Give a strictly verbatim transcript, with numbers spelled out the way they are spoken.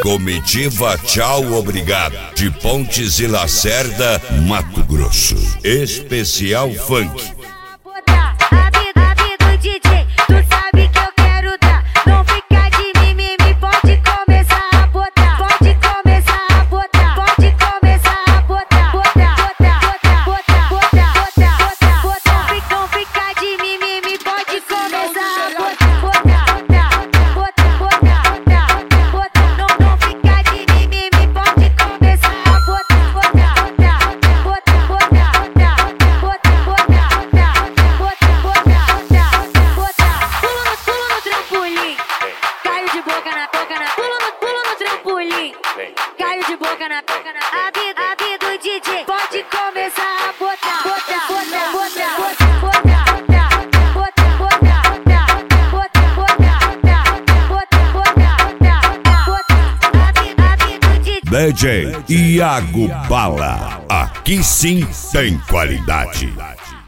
Comitiva Tchau Obrigado, de Pontes e Lacerda, Mato Grosso. Especial Funk. Caiu de boca na boca na a vida, a vida do D J pode começar a botar, botar, botar, botar, botar, botar, botar, botar, botar, botar, a vida, a vida do D J. D J Iago Bala, aqui sim tem qualidade.